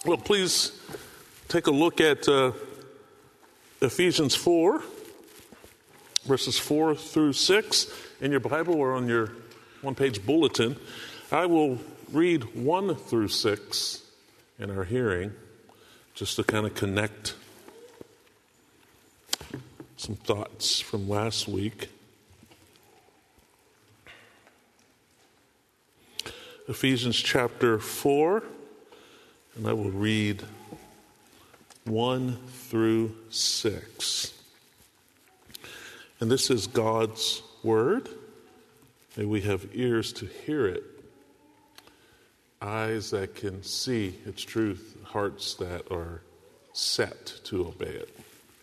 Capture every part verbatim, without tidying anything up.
Well, please take a look at uh, Ephesians four, verses four through six in your Bible or on your one-page bulletin. I will read one through six in our hearing, just to kind of connect some thoughts from last week. Ephesians chapter four, and I will read one through six. And this is God's word. May we have ears to hear it, eyes that can see its truth, hearts that are set to obey it.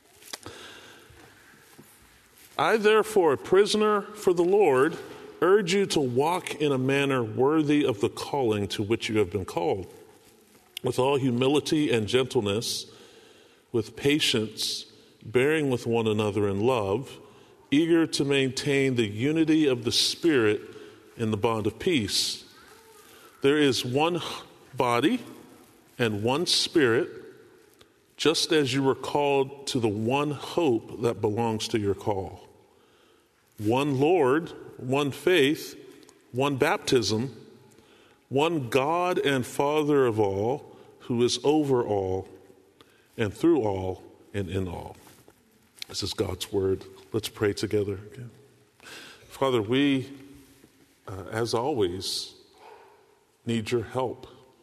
I, therefore, a prisoner for the Lord, urge you to walk in a manner worthy of the calling to which you have been called, with all humility and gentleness, with patience, bearing with one another in love, eager to maintain the unity of the Spirit in the bond of peace. There is one body and one Spirit, just as you were called to the one hope that belongs to your call. One Lord, one faith, one baptism, one God and Father of all, who is over all and through all and in all. This is God's word. Let's pray together again. Father, we, uh, as always, need your help.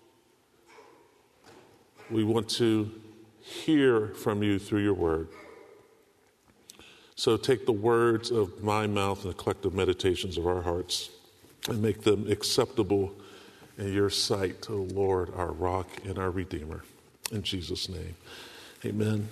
We want to hear from you through your word. So take the words of my mouth and the collective meditations of our hearts and make them acceptable in your sight, O Lord, our rock and our redeemer. In Jesus' name, amen.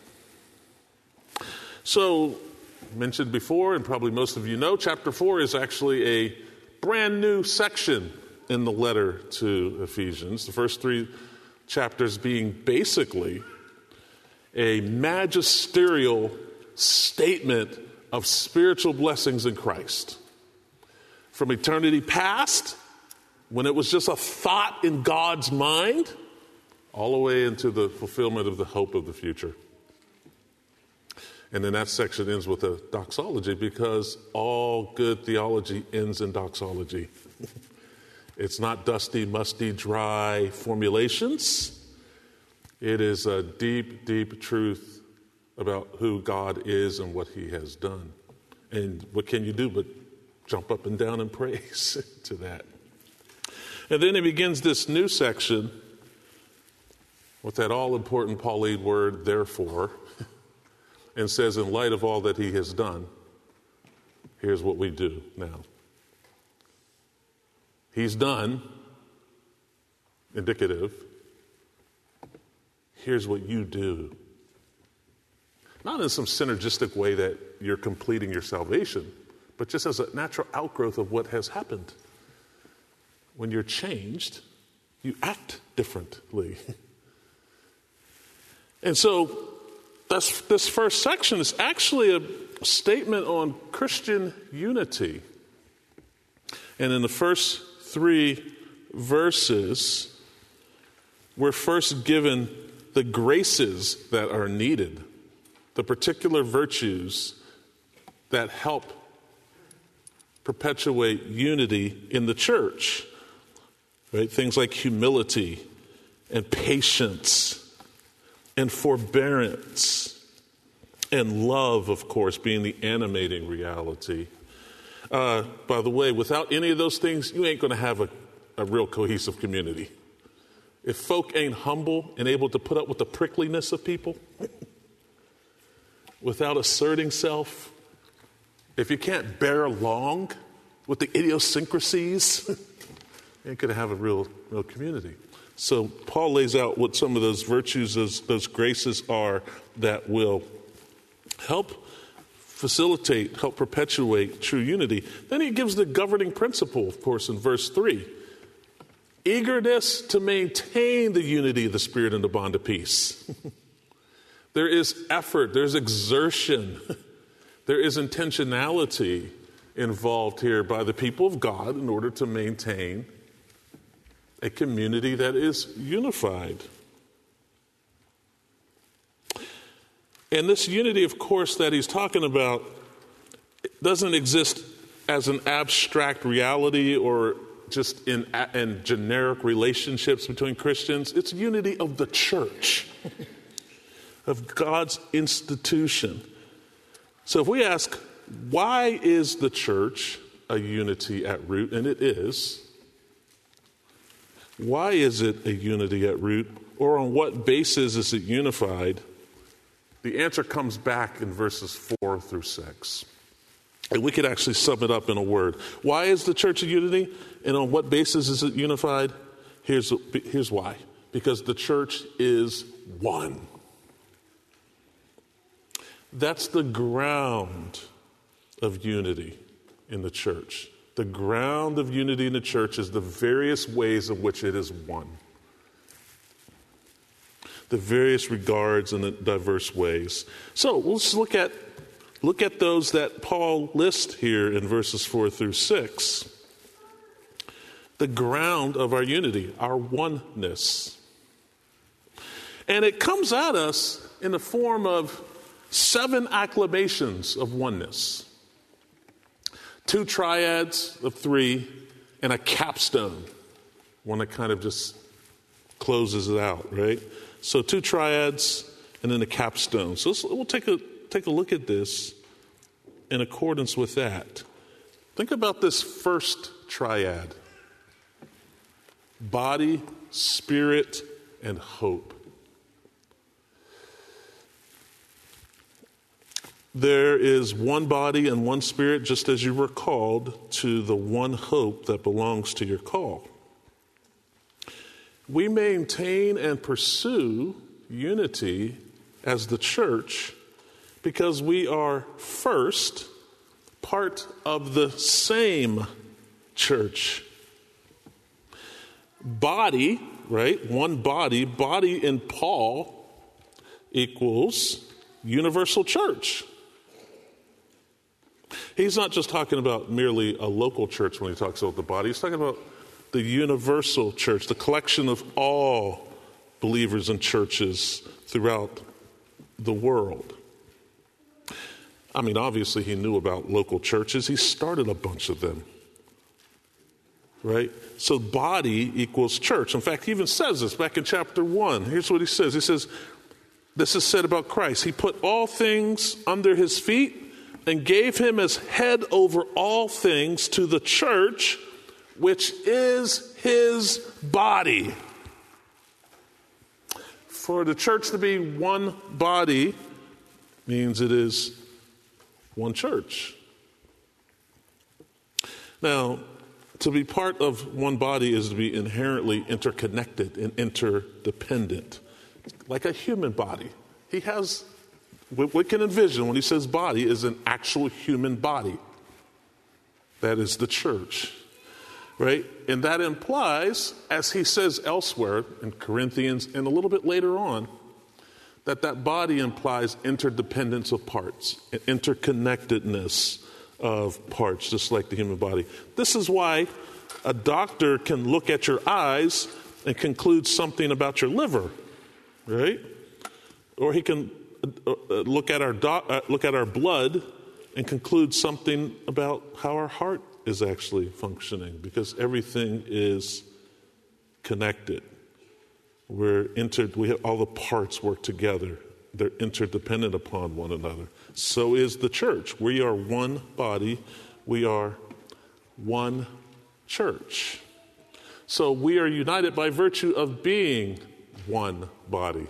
So, mentioned before, and probably most of you know, chapter four is actually a brand new section in the letter to Ephesians. The first three chapters being basically a magisterial statement of spiritual blessings in Christ. From eternity past, when it was just a thought in God's mind, all the way into the fulfillment of the hope of the future. And then that section ends with a doxology, because all good theology ends in doxology. It's not dusty, musty, dry formulations. It is a deep, deep truth about who God is and what he has done. And what can you do but jump up and down in praise to that? And then he begins this new section with that all-important Pauline word, therefore, and says, in light of all that he has done, here's what we do now. He's done, indicative. Here's what you do. Not in some synergistic way that you're completing your salvation, but just as a natural outgrowth of what has happened. When you're changed, you act differently. And so that's, this first section is actually a statement on Christian unity. And in the first three verses, we're first given the graces that are needed, the particular virtues that help perpetuate unity in the church. Right? Things like humility and patience and forbearance and love, of course, being the animating reality. Uh, by the way, without any of those things, you ain't going to have a, a real cohesive community. If folk ain't humble and able to put up with the prickliness of people, without asserting self, if you can't bear along with the idiosyncrasies, you ain't going to have a real, real community. So Paul lays out what some of those virtues, those, those graces are that will help facilitate, help perpetuate true unity. Then he gives the governing principle, of course, in verse three. Eagerness to maintain the unity of the Spirit in the bond of peace. There is effort, there's exertion, there is intentionality involved here by the people of God in order to maintain a community that is unified. And this unity, of course, that he's talking about doesn't exist as an abstract reality or just in, in generic relationships between Christians. It's unity of the church, of God's institution. So if we ask, why is the church a unity at root? And it is. Why is it a unity at root? Or on what basis is it unified? The answer comes back in verses four through six. And we could actually sum it up in a word. Why is the church a unity? And on what basis is it unified? Here's, here's why. Because the church is one. That's the ground of unity in the church. The ground of unity in the church is the various ways in which it is one. The various regards and the diverse ways. So let's look at look at those that Paul lists here in verses four through six. The ground of our unity, our oneness. And it comes at us in the form of seven acclamations of oneness. Two triads of three and a capstone. One that kind of just closes it out, right? So two triads and then a capstone. So let's, we'll take a take a look at this in accordance with that. Think about this first triad. Body, spirit, and hope. There is one body and one spirit, just as you were called to the one hope that belongs to your call. We maintain and pursue unity as the church because we are first part of the same church. Body, right? One body. Body in Paul equals universal church. He's not just talking about merely a local church when he talks about the body. He's talking about the universal church, the collection of all believers and churches throughout the world. I mean, obviously he knew about local churches. He started a bunch of them, right? So body equals church. In fact, he even says this back in chapter one. Here's what he says. He says, this is said about Christ. He put all things under his feet and gave him as head over all things to the church, which is his body. For the church to be one body means it is one church. Now, to be part of one body is to be inherently interconnected and interdependent, like a human body. He has, what we can envision when he says body is an actual human body. That is the church. Right? And that implies, as he says elsewhere in Corinthians and a little bit later on, that that body implies interdependence of parts, interconnectedness of parts, just like the human body. This is why a doctor can look at your eyes and conclude something about your liver, right? Or he can look at our do- uh, look at our blood and conclude something about how our heart is actually functioning, because everything is connected. We're inter- we have all the parts work together. They're interdependent upon one another. So is the church. We are one body. We are one church. So we are united by virtue of being one body.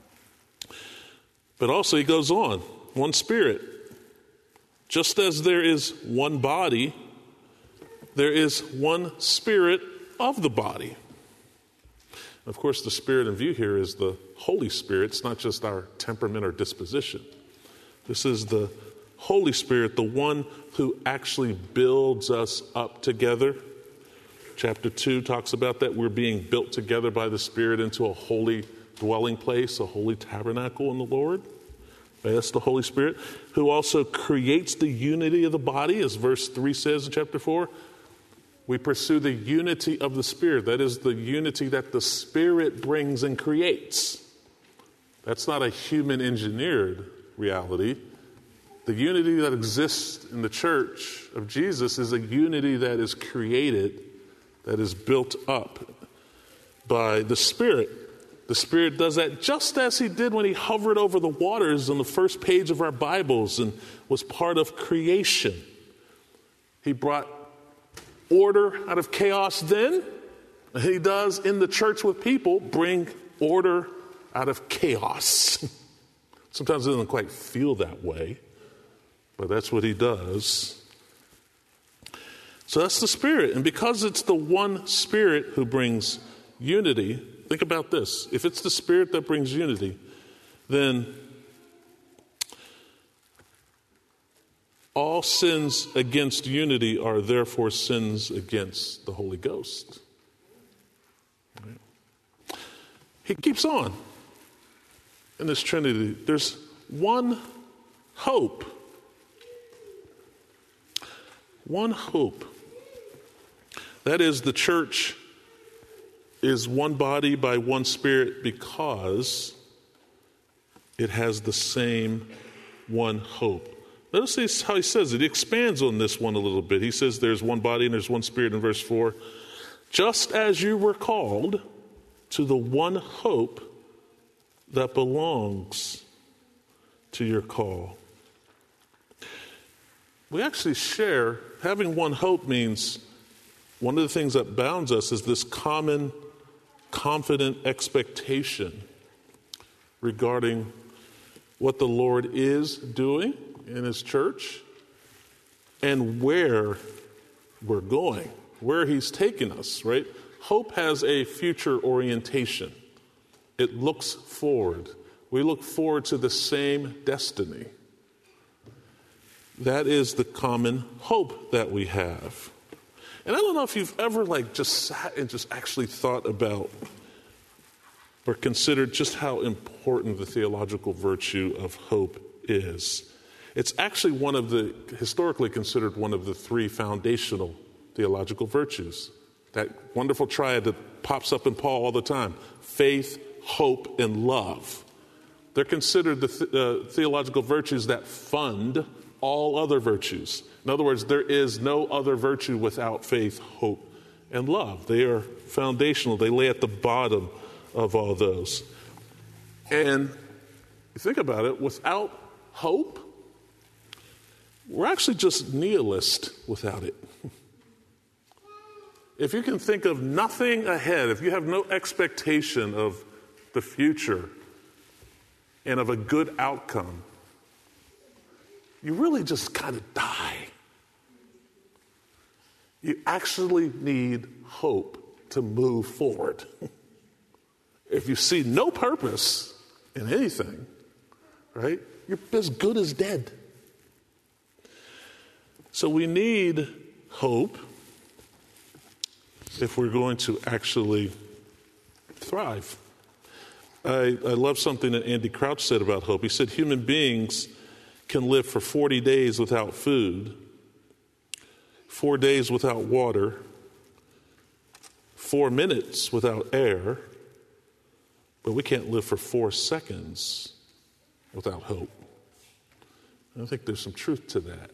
But also he goes on, one spirit. Just as there is one body, there is one spirit of the body. Of course, the spirit in view here is the Holy Spirit. It's not just our temperament or disposition. This is the Holy Spirit, the one who actually builds us up together. Chapter two talks about that. We're being built together by the Spirit into a holy dwelling place, a holy tabernacle in the Lord. That's the Holy Spirit, who also creates the unity of the body, as verse three says in chapter four. We pursue the unity of the Spirit. That is the unity that the Spirit brings and creates. That's not a human engineered reality. The unity that exists in the church of Jesus is a unity that is created, that is built up by the Spirit. The Spirit does that just as he did when he hovered over the waters on the first page of our Bibles and was part of creation. He brought order out of chaos then, and he does in the church with people bring order out of chaos. Sometimes it doesn't quite feel that way, but that's what he does. So that's the Spirit. And because it's the one Spirit who brings unity, think about this. If it's the Spirit that brings unity, then all sins against unity are therefore sins against the Holy Ghost. He keeps on in this Trinity. There's one hope. One hope. That is, the church is one body by one Spirit because it has the same one hope. Notice how he says it. He expands on this one a little bit. He says there's one body and there's one Spirit in verse four. Just as you were called to the one hope that belongs to your call. We actually share, having one hope means one of the things that bounds us is this common, confident expectation regarding what the Lord is doing in his church and where we're going, where he's taking us, right? Hope has a future orientation. It looks forward. We look forward to the same destiny. That is the common hope that we have. And I don't know if you've ever like just sat and just actually thought about or considered just how important the theological virtue of hope is. It's actually one of the, historically considered one of the three foundational theological virtues. That wonderful triad that pops up in Paul all the time. Faith, hope, and love. They're considered the th- uh, theological virtues that fund all other virtues. In other words, there is no other virtue without faith, hope, and love. They are foundational. They lay at the bottom of all those. And you think about it, without hope, we're actually just nihilist without it. If you can think of nothing ahead, if you have no expectation of the future and of a good outcome, you really just kind of die. You actually need hope to move forward. If you see no purpose in anything, right, you're as good as dead. So we need hope if we're going to actually thrive. I, I love something that Andy Crouch said about hope. He said human beings can live for forty days without food, four days without water, four minutes without air, but we can't live for four seconds without hope. I think there's some truth to that.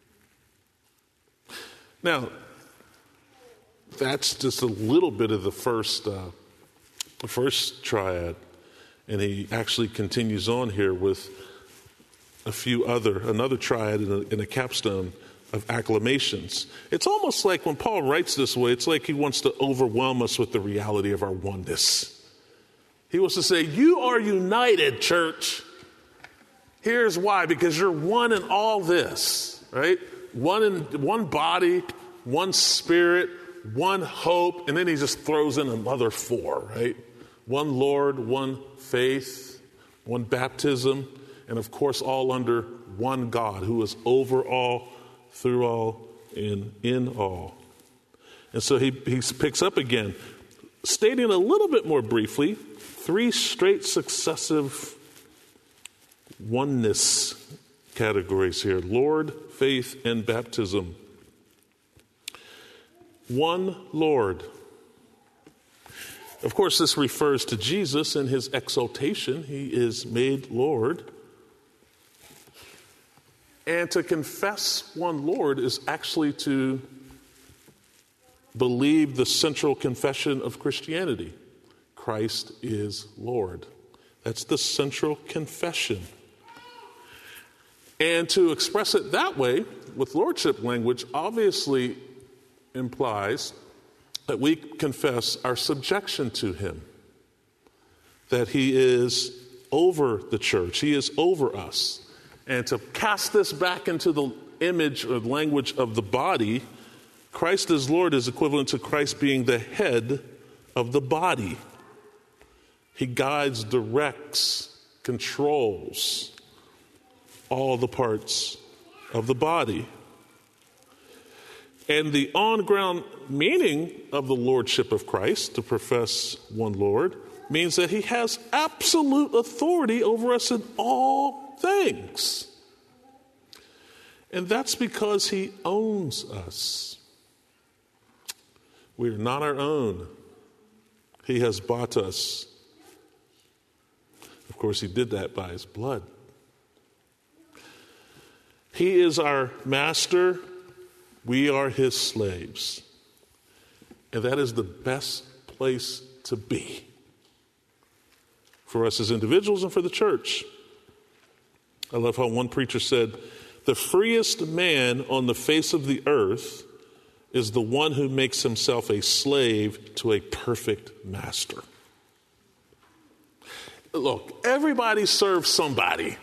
Now, that's just a little bit of the first, uh, the first triad, and he actually continues on here with a few other, another triad in a, in a capstone of acclamations. It's almost like when Paul writes this way, it's like he wants to overwhelm us with the reality of our oneness. He wants to say, you are united, church. Here's why, because you're one in all this, right? One in one body, one Spirit, one hope, and then he just throws in another four, right? One Lord, one faith, one baptism, and of course all under one God who is over all, through all, and in all. And so he, he picks up again, stating a little bit more briefly, three straight successive oneness categories here: Lord, faith, and baptism. One Lord. Of course, this refers to Jesus and his exaltation. He is made Lord. And to confess one Lord is actually to believe the central confession of Christianity. Christ is Lord. That's the central confession. And to express it that way, with lordship language, obviously implies that we confess our subjection to him, that he is over the church, he is over us. And to cast this back into the image or language of the body, Christ as Lord is equivalent to Christ being the head of the body. He guides, directs, controls all the parts of the body. And the on-ground meaning of the lordship of Christ, to profess one Lord, means that he has absolute authority over us in all things. And that's because he owns us. We are not our own. He has bought us. Of course, he did that by his blood. He is our master. We are his slaves. And that is the best place to be for us as individuals and for the church. I love how one preacher said, the freest man on the face of the earth is the one who makes himself a slave to a perfect master. Look, everybody serves somebody.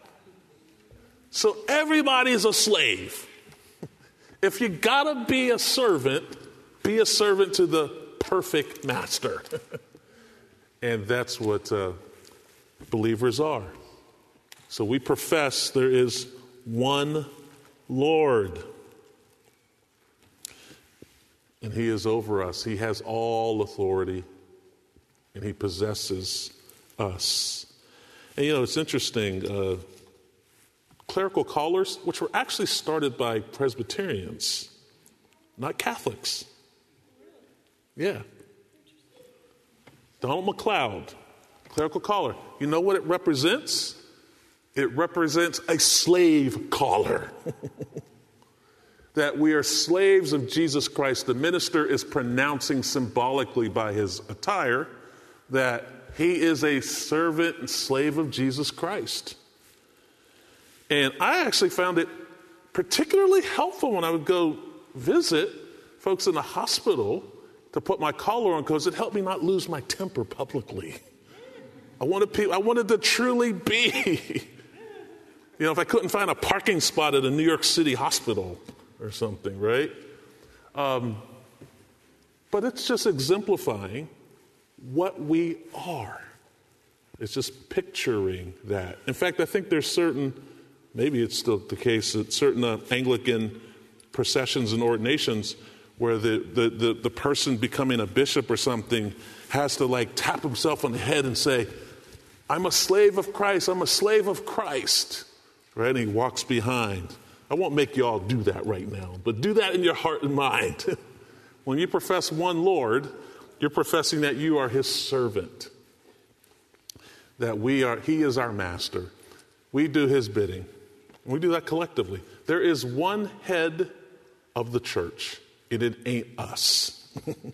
So everybody's a slave. If you gotta be a servant, be a servant to the perfect master. And that's what uh, believers are. So we profess there is one Lord. And he is over us. He has all authority. And he possesses us. And you know, it's interesting. Uh, clerical collars, which were actually started by Presbyterians, not Catholics. Yeah. Donald MacLeod, clerical collar. You know what it represents? It represents a slave collar. That we are slaves of Jesus Christ. The minister is pronouncing symbolically by his attire that he is a servant and slave of Jesus Christ. And I actually found it particularly helpful when I would go visit folks in the hospital to put my collar on, because it helped me not lose my temper publicly. I wanted people, I wanted to truly be, you know, if I couldn't find a parking spot at a New York City hospital or something, right? Um, but it's just exemplifying what we are. It's just picturing that. In fact, I think there's certain, maybe it's still the case that certain uh, Anglican processions and ordinations where the, the, the, the person becoming a bishop or something has to like tap himself on the head and say, I'm a slave of Christ, I'm a slave of Christ, right? And he walks behind. I won't make you all do that right now, but do that in your heart and mind. When you profess one Lord, you're professing that you are his servant, that we are, he is our master. We do his bidding. We do that collectively. There is one head of the church. And it ain't us.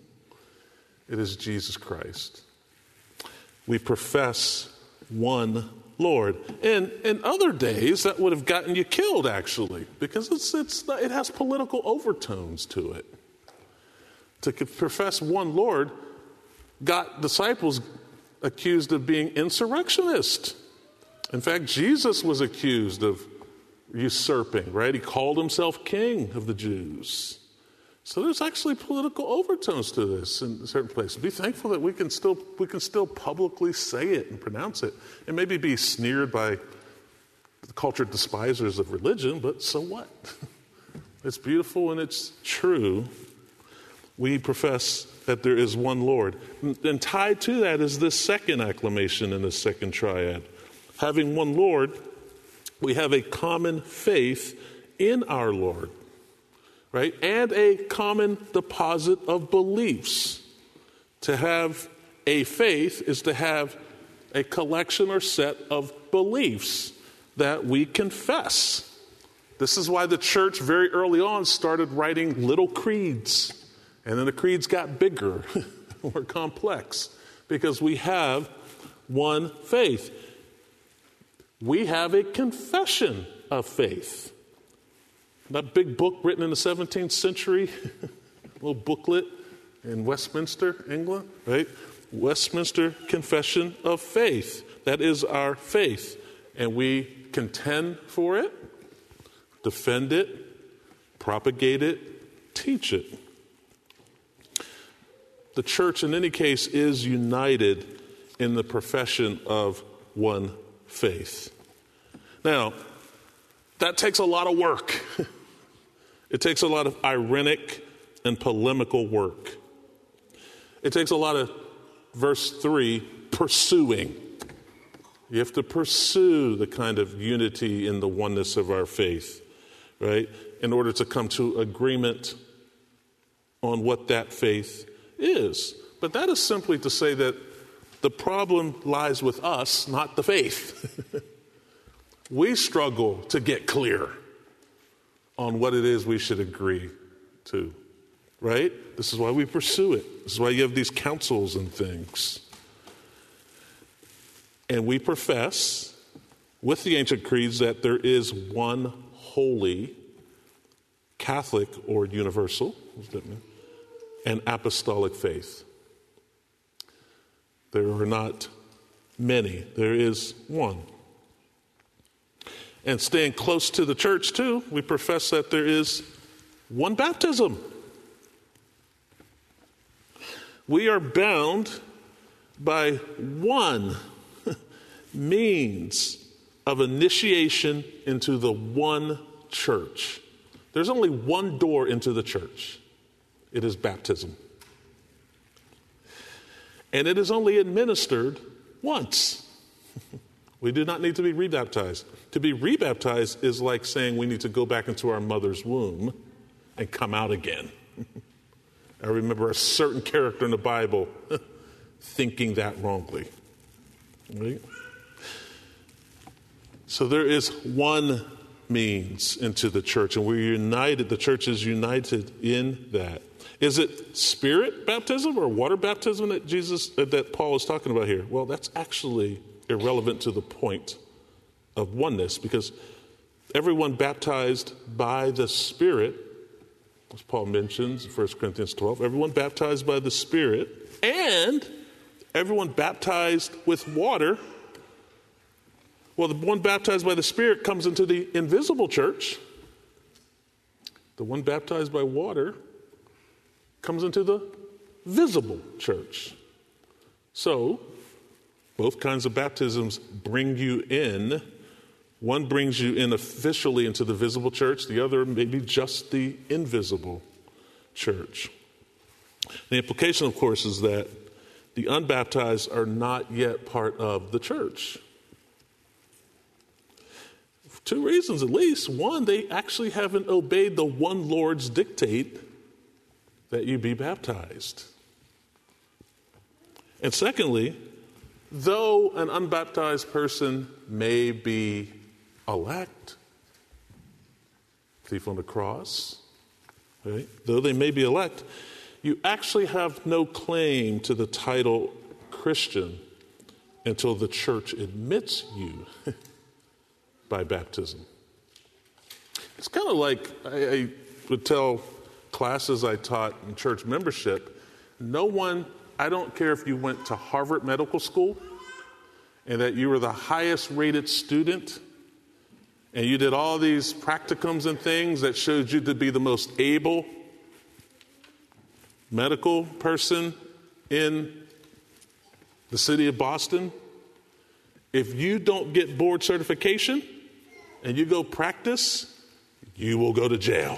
It is Jesus Christ. We profess one Lord. And in other days, that would have gotten you killed, actually, because it's, it's, it has political overtones to it. To profess one Lord got disciples accused of being insurrectionists. In fact, Jesus was accused of usurping, right? He called himself king of the Jews. So there's actually political overtones to this in certain places. Be thankful that we can still we can still publicly say it and pronounce it, and maybe be sneered by the cultured despisers of religion, but so what? It's beautiful and it's true. We profess that there is one Lord. And tied to that is this second acclamation in the second triad. Having one Lord, we have a common faith in our Lord. Right? And a common deposit of beliefs. To have a faith is to have a collection or set of beliefs that we confess. This is why the church very early on started writing little creeds. And then the creeds got bigger, more complex, because we have one faith. We have a confession of faith. That big book written in the seventeenth century, little booklet in Westminster, England, right? Westminster Confession of Faith. That is our faith. And we contend for it, defend it, propagate it, teach it. The church, in any case, is united in the profession of one faith. Now, that takes a lot of work. It takes a lot of ironic and polemical work. It takes a lot of, verse three, pursuing. You have to pursue the kind of unity in the oneness of our faith, right, in order to come to agreement on what that faith is. But that is simply to say that the problem lies with us, not the faith. We struggle to get clear on what it is we should agree to, right? This is why we pursue it. This is why you have these councils and things. And we profess with the ancient creeds that there is one holy, Catholic or universal, and apostolic faith. There are not many. There is one. And staying close to the church, too, we profess that there is one baptism. We are bound by one means of initiation into the one church. There's only one door into the church. It is baptism. And it is only administered once. We do not need to be rebaptized. To be rebaptized is like saying we need to go back into our mother's womb and come out again. I remember a certain character in the Bible thinking that wrongly. Right? So there is one means into the church, and we're united. The church is united in that. Is it spirit baptism or water baptism that Jesus, that Paul is talking about here? Well, that's actually irrelevant to the point of oneness, because everyone baptized by the Spirit, as Paul mentions in First Corinthians twelve, everyone baptized by the Spirit, and everyone baptized with water. Well, the one baptized by the Spirit comes into the invisible church. The one baptized by water comes into the visible church. So, both kinds of baptisms bring you in. One brings you in officially into the visible church. The other maybe just the invisible church. The implication, of course, is that the unbaptized are not yet part of the church. For two reasons at least. One, they actually haven't obeyed the one Lord's dictate that you be baptized. And secondly, though an unbaptized person may be elect, thief on the cross, right? Though they may be elect, you actually have no claim to the title Christian until the church admits you by baptism. It's kind of like I, I would tell classes I taught in church membership, no one, I don't care if you went to Harvard Medical School and that you were the highest rated student and you did all these practicums and things that showed you to be the most able medical person in the city of Boston. If you don't get board certification and you go practice, you will go to jail.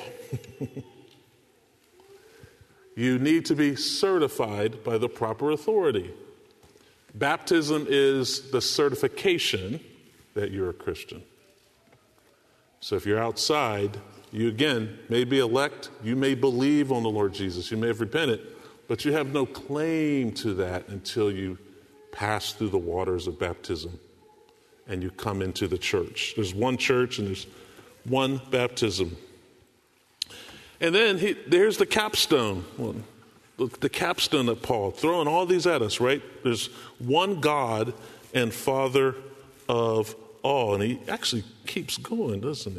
You need to be certified by the proper authority. Baptism is the certification that you're a Christian. So if you're outside, you again may be elect, you may believe on the Lord Jesus, you may have repented, but you have no claim to that until you pass through the waters of baptism and you come into the church. There's one church and there's one baptism. And then he, there's the capstone, well, the, the capstone of Paul, throwing all these at us, right? There's one God and Father of all. And he actually keeps going, doesn't he?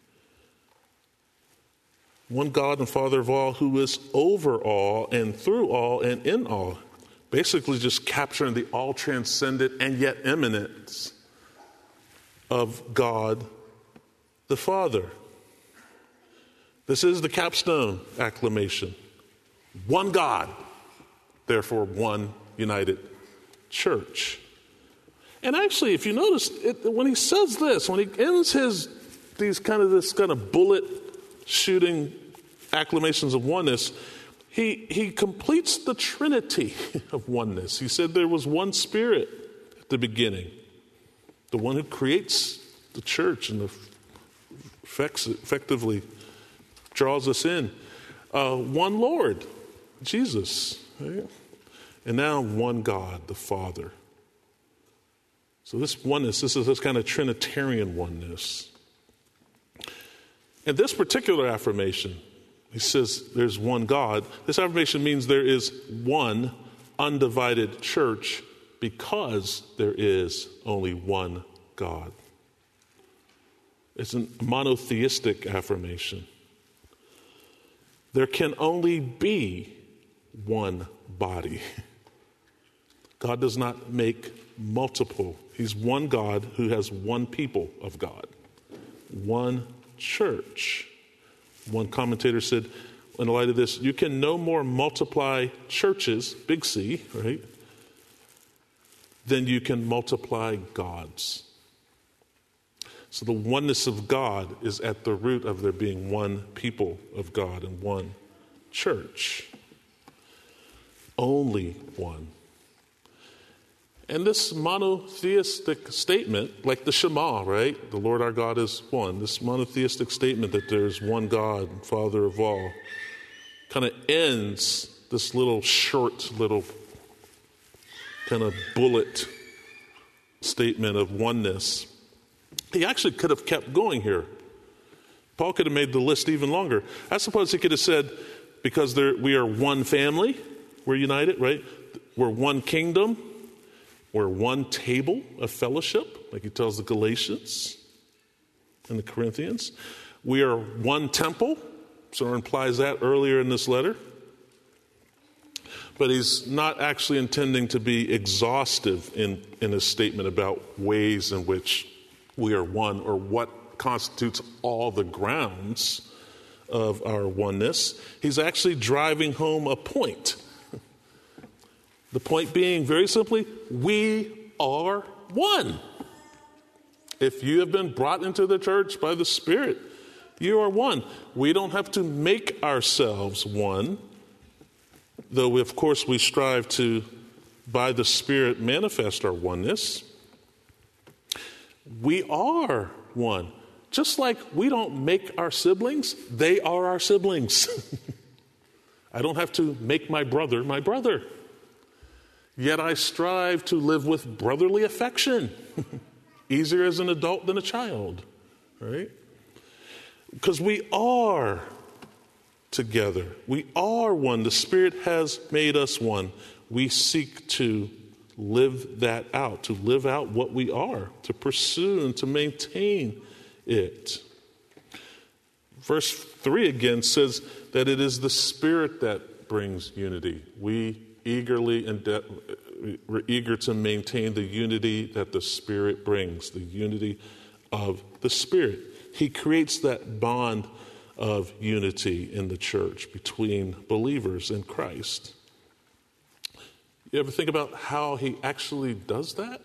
One God and Father of all, who is over all and through all and in all. Basically just capturing the all-transcendent and yet immanence of God the Father. This is the capstone acclamation. One God, therefore one united church. And actually, if you notice, it, when he says this, when he ends his these kind of this kind of bullet shooting acclamations of oneness, he he completes the trinity of oneness. He said there was one Spirit at the beginning, the one who creates the church and affects, effectively draws us in. Uh, one Lord, Jesus, right? And now one God, the Father. So this oneness, this is this kind of Trinitarian oneness. And this particular affirmation, he says there's one God. This affirmation means there is one undivided church because there is only one God. It's a monotheistic affirmation. There can only be one body. God does not make multiple. He's one God who has one people of God, one church. One commentator said, in light of this, you can no more multiply churches, big C, right, than you can multiply gods. So the oneness of God is at the root of there being one people of God and one church. Only one. And this monotheistic statement, like the Shema, right? The Lord our God is one. This monotheistic statement that there's one God, Father of all, kind of ends this little short, little kind of bullet statement of oneness. He actually could have kept going here. Paul could have made the list even longer. I suppose he could have said, because there, we are one family, we're united, right? We're one kingdom. We're one table of fellowship, like he tells the Galatians and the Corinthians. We are one temple, so it implies that earlier in this letter. But he's not actually intending to be exhaustive in, in his statement about ways in which we are one or what constitutes all the grounds of our oneness. He's actually driving home a point. The point being, very simply, we are one. If you have been brought into the church by the Spirit, you are one. We don't have to make ourselves one, though, we, of course, we strive to, by the Spirit, manifest our oneness. We are one. Just like we don't make our siblings, they are our siblings. I don't have to make my brother my brother. Yet I strive to live with brotherly affection. Easier as an adult than a child, right? Because we are together. We are one. The Spirit has made us one. We seek to live that out, to live out what we are, to pursue and to maintain it. Verse three again says that it is the Spirit that brings unity. We eagerly and de- we're eager to maintain the unity that the Spirit brings, the unity of the Spirit. He creates that bond of unity in the church between believers in Christ. You ever think about how he actually does that?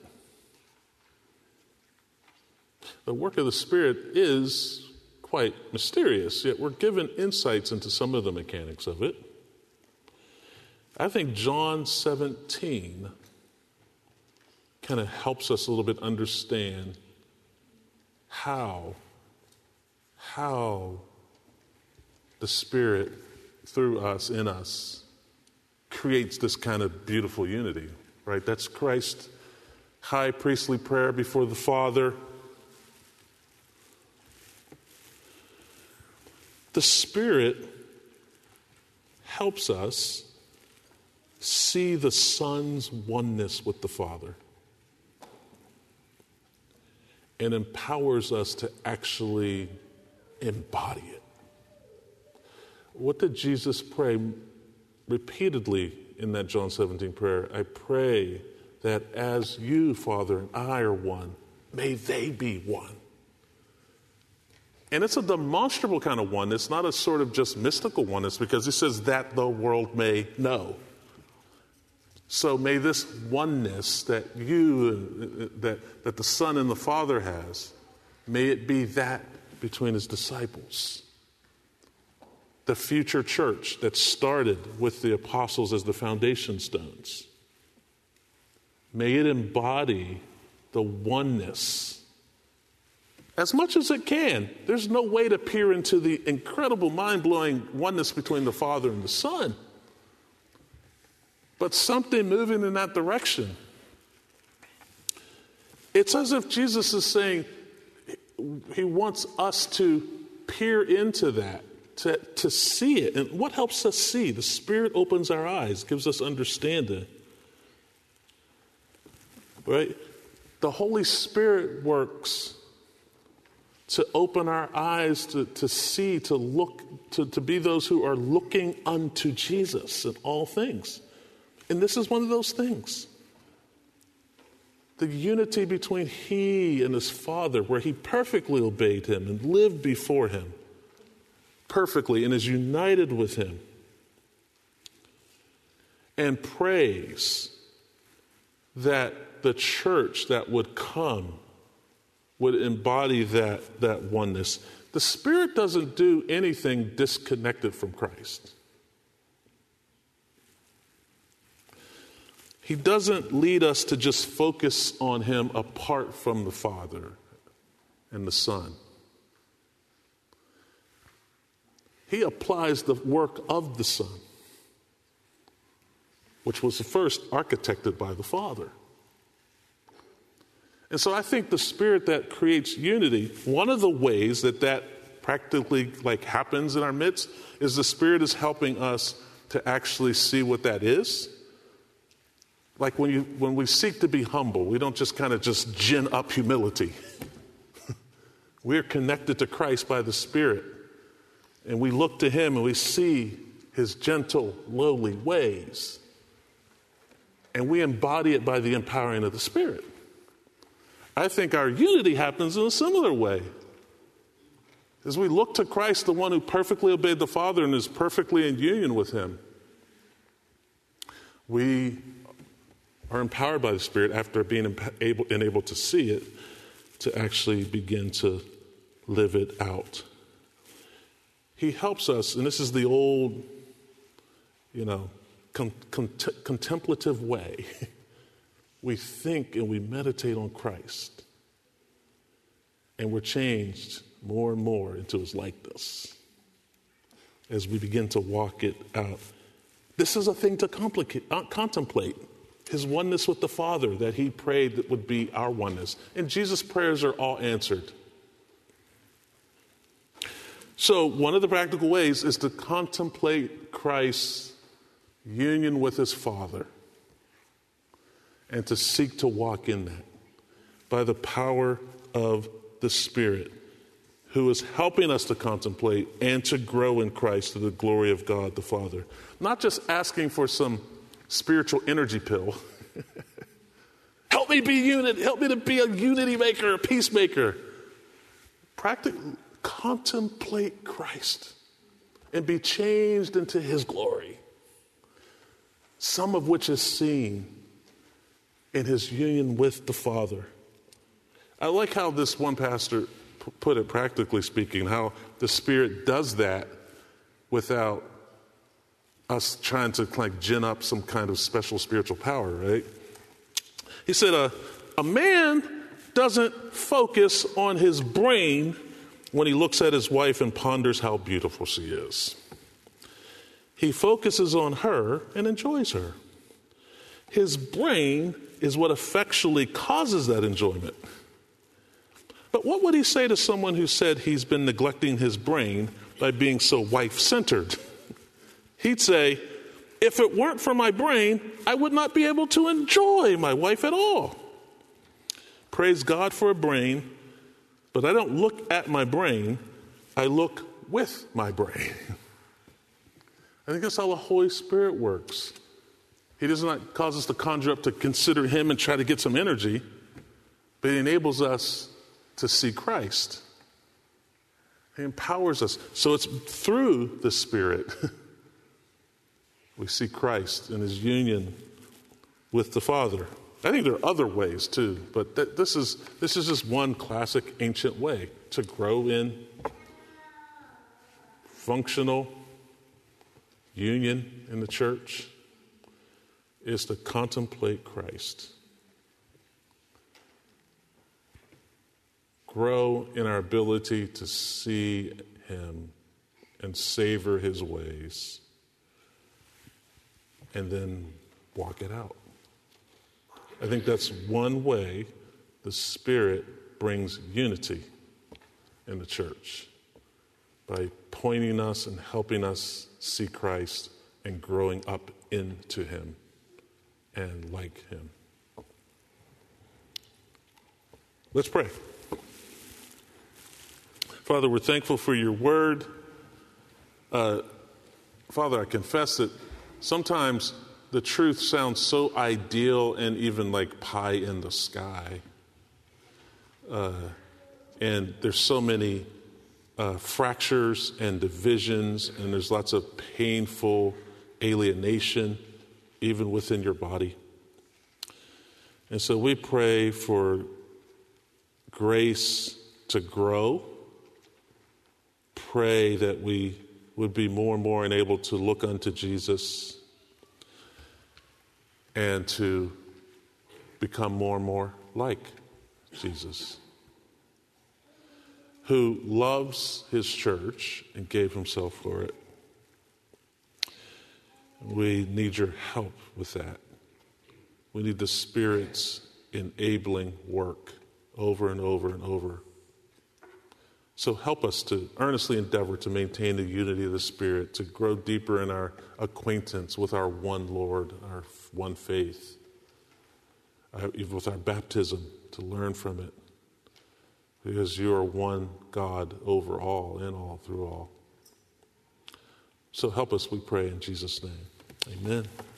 The work of the Spirit is quite mysterious, yet we're given insights into some of the mechanics of it. I think John seventeen kind of helps us a little bit understand how, how the Spirit through us, in us, creates this kind of beautiful unity, right? That's Christ's high priestly prayer before the Father. The Spirit helps us see the Son's oneness with the Father and empowers us to actually embody it. What did Jesus pray repeatedly in that John seventeen prayer? I pray that as you, Father, and I are one, may they be one. And it's a demonstrable kind of one. It's not a sort of just mystical oneness, because he says that the world may know. So may this oneness that you, that, that the Son and the Father has, may it be that between his disciples. The future church that started with the apostles as the foundation stones. May it embody the oneness as much as it can. There's no way to peer into the incredible, mind-blowing oneness between the Father and the Son. But something moving in that direction. It's as if Jesus is saying he wants us to peer into that, to, to see it. And what helps us see? The Spirit opens our eyes, gives us understanding. Right? The Holy Spirit works to open our eyes, to, to see, to look, to, to be those who are looking unto Jesus in all things. And this is one of those things. The unity between he and his Father, where he perfectly obeyed him and lived before him perfectly and is united with him. And prays that the church that would come would embody that, that oneness. The Spirit doesn't do anything disconnected from Christ. He doesn't lead us to just focus on him apart from the Father and the Son. He applies the work of the Son, which was first architected by the Father. And so I think the Spirit that creates unity, one of the ways that that practically like happens in our midst is the Spirit is helping us to actually see what that is. Like when you when we seek to be humble, we don't just kind of just gin up humility. We're connected to Christ by the Spirit. And we look to him and we see his gentle, lowly ways. And we embody it by the empowering of the Spirit. I think our unity happens in a similar way. As we look to Christ, the one who perfectly obeyed the Father and is perfectly in union with him, we are empowered by the Spirit after being able and able to see it to actually begin to live it out. He helps us, and this is the old, you know, con- con- contemplative way. We think and we meditate on Christ, and we're changed more and more into his likeness as we begin to walk it out. This is a thing to complicate, uh, contemplate. His oneness with the Father that he prayed that would be our oneness. And Jesus' prayers are all answered. So one of the practical ways is to contemplate Christ's union with his Father and to seek to walk in that by the power of the Spirit, who is helping us to contemplate and to grow in Christ to the glory of God the Father. Not just asking for some spiritual energy pill. Help me be unit. Help me to be a unity maker, a peacemaker. Practically contemplate Christ and be changed into his glory. Some of which is seen in his union with the Father. I like how this one pastor p- put it, practically speaking, how the Spirit does that without us trying to like gin up some kind of special spiritual power, right? He said, a, a man doesn't focus on his brain when he looks at his wife and ponders how beautiful she is. He focuses on her and enjoys her. His brain is what effectually causes that enjoyment. But what would he say to someone who said he's been neglecting his brain by being so wife-centered. He'd say, if it weren't for my brain, I would not be able to enjoy my wife at all. Praise God for a brain, but I don't look at my brain, I look with my brain. I think that's how the Holy Spirit works. He does not cause us to conjure up to consider him and try to get some energy, but he enables us to see Christ. He empowers us. So it's through the Spirit we see Christ in his union with the Father. I think there are other ways too, but th- this is this is just one classic ancient way to grow in functional union in the church is to contemplate Christ. Grow in our ability to see him and savor his ways, and then walk it out. I think that's one way the Spirit brings unity in the church, by pointing us and helping us see Christ and growing up into him and like him. Let's pray. Father, we're thankful for your word. Uh, Father, I confess that sometimes the truth sounds so ideal and even like pie in the sky. Uh, and there's so many uh, fractures and divisions, and there's lots of painful alienation even within your body. And so we pray for grace to grow. Pray that we would be more and more enabled to look unto Jesus and to become more and more like Jesus, who loves his church and gave himself for it. We need your help with that. We need the Spirit's enabling work over and over and over. So help us to earnestly endeavor to maintain the unity of the Spirit, to grow deeper in our acquaintance with our one Lord, our one faith, uh, even with our baptism, to learn from it. Because you are one God over all, in all, through all. So help us, we pray, in Jesus' name. Amen.